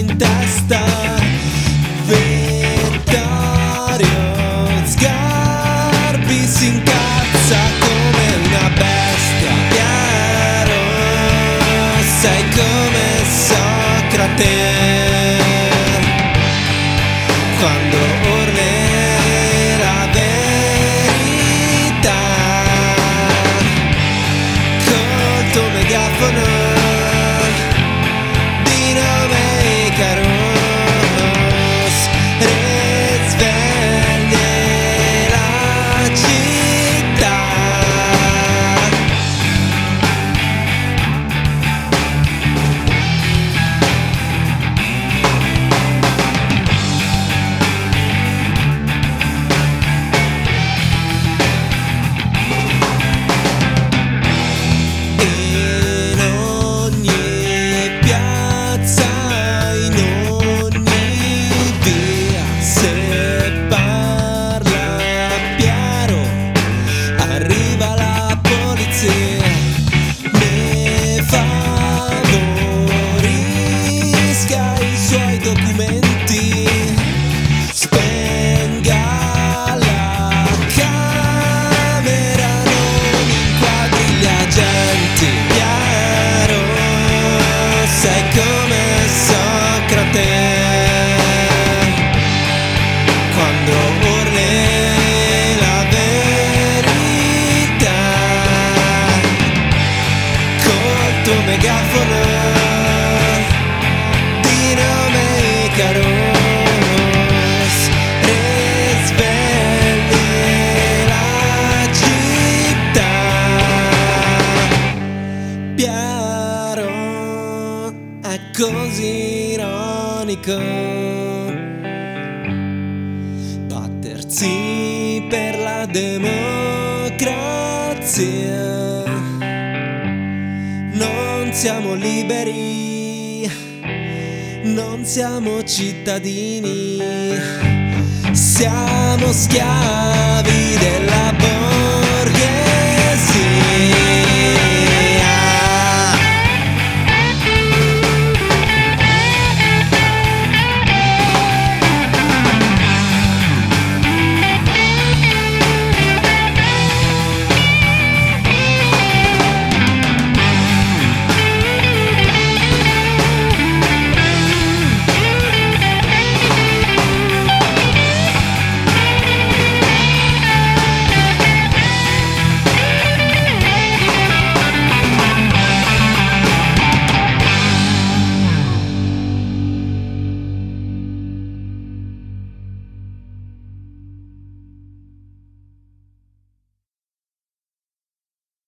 in testa. Vittorio Sgarbi si incazza come una bestia. Piero, sei come Socrate quando urli la verità col tuo megafono di nome Icarus. Risvegli la città. In ogni piazza, in ogni via, se parla Piero, arriva la polizia. Ne favorisca i suoi documenti, spenga la camera, non inquadri gli agenti. Piero, sei come Socrate quando urli la verità col tuo megafono di nome Icarus. Risvegli la città. Piero, è così ironico battersi per la democrazia. Non siamo liberi, non siamo cittadini, siamo schiavi della